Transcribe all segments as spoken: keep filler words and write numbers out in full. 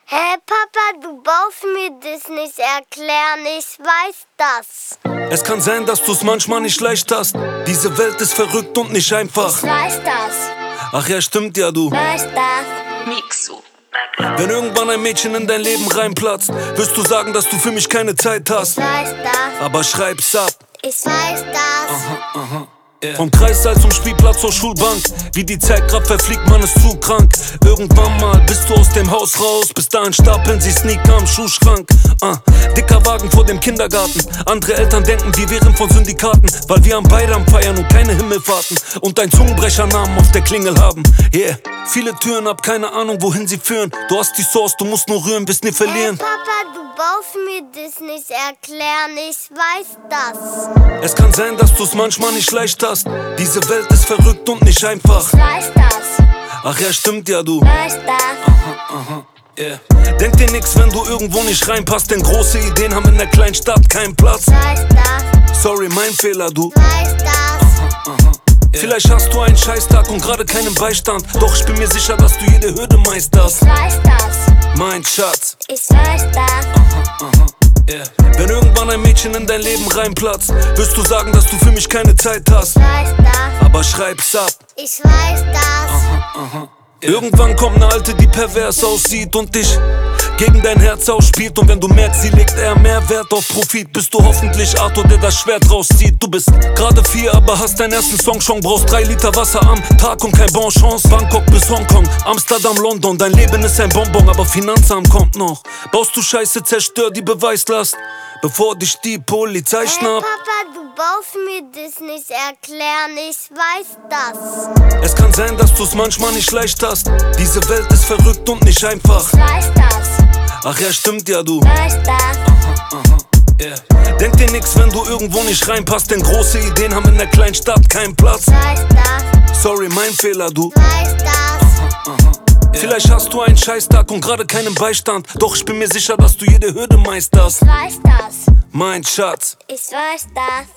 Hä, Papa, du brauchst mir das nicht erklären, ich weiß das. Es kann sein, dass du's manchmal nicht leicht hast. Diese Welt ist verrückt und nicht einfach. Ich weiß das. Ach ja, stimmt ja, du. Ich weiß das. Mixu. Wenn irgendwann ein Mädchen in dein Leben reinplatzt, wirst du sagen, dass du für mich keine Zeit hast. Ich weiß das. Aber schreib's ab. Ich weiß das. Aha, aha. Yeah. Vom Kreissaal zum Spielplatz zur Schulbank. Wie die Zeit grad verfliegt, man ist zu krank. Irgendwann mal bist du aus dem Haus raus. Bis dahin stapeln sie Sneaker am Schuhschrank. uh, Dicker Wagen vor dem Kindergarten. Andere Eltern denken, wir wären von Syndikaten, weil wir am Bayram feiern und keine Himmelfahrten und ein Zungenbrechernamen auf der Klingel haben. Yeah, viele Türen, hab keine Ahnung, wohin sie führen. Du hast die Sauce, du musst nur rühren, bis nie verlieren. Hey, Papa, du brauchst mir das nicht erklären, ich weiß das. Es kann sein, dass du's manchmal nicht leicht hast. Diese Welt ist verrückt und nicht einfach. Ich weiß das. Ach ja, stimmt ja, du. Ich weiß das. Aha, aha, yeah. Denk dir nix, wenn du irgendwo nicht reinpasst, denn große Ideen haben in der kleinen Stadt keinen Platz. Ich weiß das. Sorry, mein Fehler, du. Ich weiß das. Aha, aha, yeah. Vielleicht hast du einen Scheißtag und gerade keinen Beistand, doch ich bin mir sicher, dass du jede Hürde meisterst. Ich weiß das. Mein Schatz. Ich weiß das. Aha, aha, yeah. Wenn irgendwann ein Mädchen in dein Leben reinplatzt, wirst du sagen, dass du für mich keine Zeit hast. Ich weiß das. Aber schreib's ab. Ich weiß das. Aha, aha. Irgendwann kommt ne Alte, die pervers aussieht und dich gegen dein Herz ausspielt. Und wenn du merkst, sie legt eher mehr Wert auf Profit, bist du hoffentlich Arthur, der das Schwert rauszieht. Du bist gerade vier, aber hast deinen ersten Song schon. Brauchst drei Liter Wasser am Tag und kein Bonchance. Bangkok bis Hongkong, Amsterdam, London. Dein Leben ist ein Bonbon, aber Finanzamt kommt noch. Baust du Scheiße, zerstör die Beweislast, bevor dich die Polizei Hey, schnappt. Papa, du brauchst mir das nicht erklären, ich weiß das. Es kann sein, dass du's manchmal nicht leicht hast. Diese Welt ist verrückt und nicht einfach. Ich weiß das. Ach ja, stimmt ja, du. Ich weiß das. Aha, aha, yeah. Denk dir nix, wenn du irgendwo nicht reinpasst, denn große Ideen haben in der kleinen Stadt keinen Platz. Ich weiß das. Sorry, mein Fehler, du. Ich weiß das. Aha, aha, yeah. Vielleicht hast du einen Scheißtag und gerade keinen Beistand, doch ich bin mir sicher, dass du jede Hürde meisterst. Ich weiß das. Mein Schatz. Ich weiß das.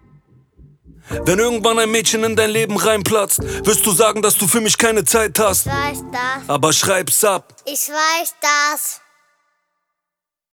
Wenn irgendwann ein Mädchen in dein Leben reinplatzt, wirst du sagen, dass du für mich keine Zeit hast. Ich weiß das. Aber schreib's ab. Ich weiß das.